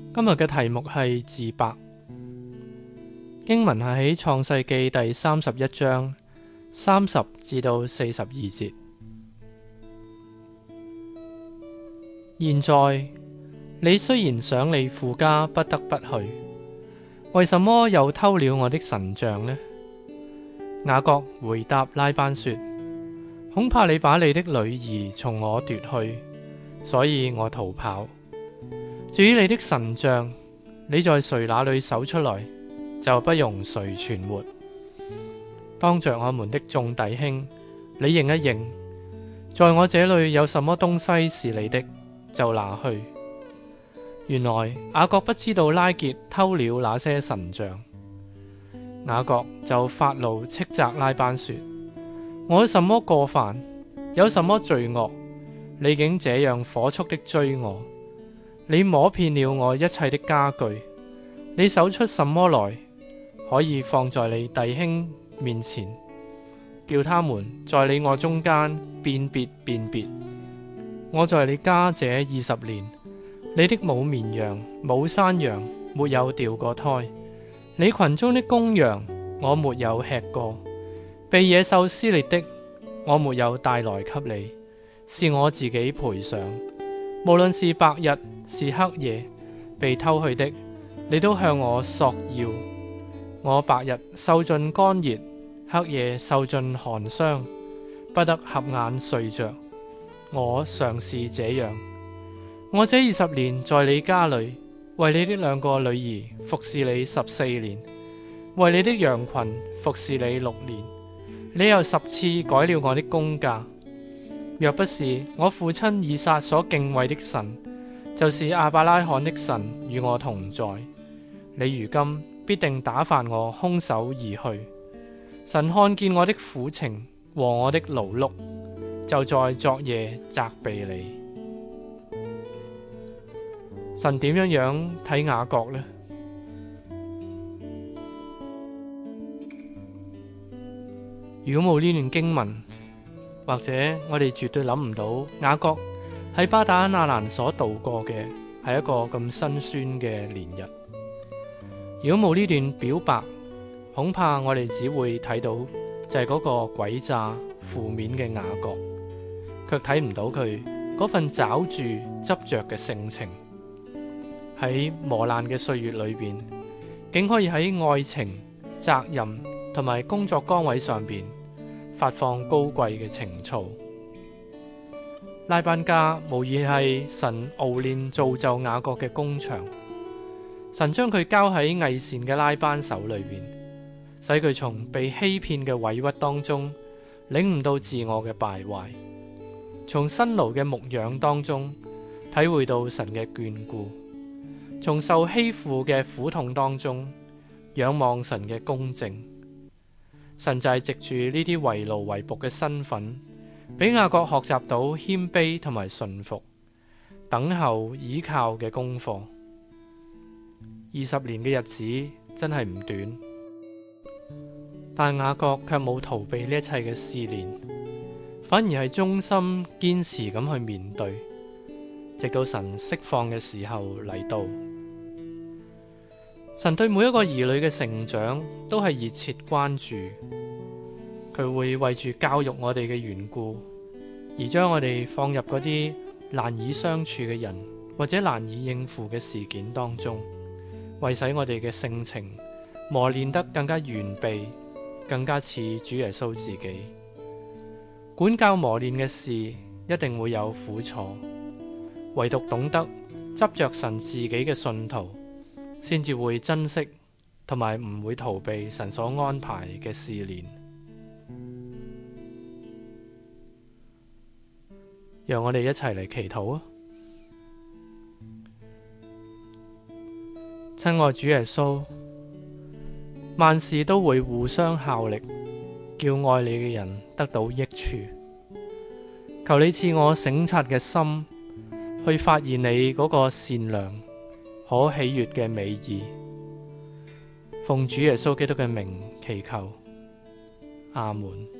今日嘅題目係自白，經文係喺創世記第31章30至到42節。現在你雖然想你父家不得不去，為什麼又偷了我的神像呢？雅各回答拉班說：恐怕你把你的女兒從我奪去，所以我逃跑。至於你的神像，你在誰那裏搜出來，就不容誰存活。當着我們的眾弟兄，你認一認，在我這裏有什麼東西是你的，就拿去。原來雅各不知道拉結偷了那些神像，雅各就發怒斥責拉班說：我有什麼過犯，有什麼罪惡，你竟這樣火速的追我？你摸遍了我一切的家具，你搜出什麼來，可以放在你弟兄面前，叫他們在你我中間辨別。我在你家這20年，你的母綿羊、母山羊沒有掉過胎，你群中的公羊我沒有吃過，被野獸撕裂的我沒有帶來給你，是我自己賠償。無論是白日是黑夜，被偷去的，你都向我索要。我白日受盡乾熱，黑夜受盡寒霜，不得合眼睡着。我常是這樣。我這20年在你家裏，為你的2個女兒服侍你14年，為你的羊群服侍你6年。你又10次改了我的工價。若不是我父親以撒所敬畏的神，就是亞伯拉罕的神與我同在，你如今必定打發我空手而去。神看見我的苦情和我的勞碌，就在昨夜責備你。神點樣睇雅各呢？如果冇呢段經文，或者我哋絕對諗唔到雅各喺巴打亞蘭所度過嘅係一個咁辛酸嘅年日。如果冇呢段表白，恐怕我哋只會睇到就係嗰個詭詐負面嘅雅各，卻睇唔到佢嗰份抓住執着嘅性情。喺磨難嘅歲月裏邊，竟可以喺愛情、責任同埋工作崗位上邊發放高貴嘅情操。拉班家無疑係神熬練造就雅各嘅工場，神將佢交喺偽善嘅拉班手裏邊，使佢從被欺騙嘅委屈當中領悟到自我嘅敗壞，從辛勞嘅牧養當中體會到神嘅眷顧，從受欺負嘅苦痛當中仰望神嘅公正。神就係藉住呢啲為奴為僕嘅身份，俾雅各學習到謙卑同埋順服、等候倚靠嘅功課。20年嘅日子真係唔短，但雅各卻冇逃避呢一切嘅試煉，反而係忠心堅持咁去面對，直到神釋放嘅時候嚟到。神對每一個兒女嘅成長都係熱切關注，佢會為住教育我哋嘅緣故，而將我哋放入嗰啲難以相處嘅人或者難以應付嘅事件當中，為使我哋嘅性情磨練得更加完備，更加似主耶穌自己。管教磨練嘅事一定會有苦楚，唯獨懂得執着神自己嘅信徒，先至會珍惜同埋唔會逃避神所安排嘅試煉。讓我哋一齊嚟祈禱啊！親愛主耶穌，萬事都會互相效力，叫愛你嘅人得到益處。求你賜我省察嘅心，去發現你嗰個善良可喜悅嘅美意。奉主耶穌基督嘅名祈求，阿門。